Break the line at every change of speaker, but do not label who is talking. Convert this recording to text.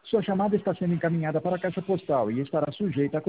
Sua chamada está sendo encaminhada para a caixa postal e estará sujeita a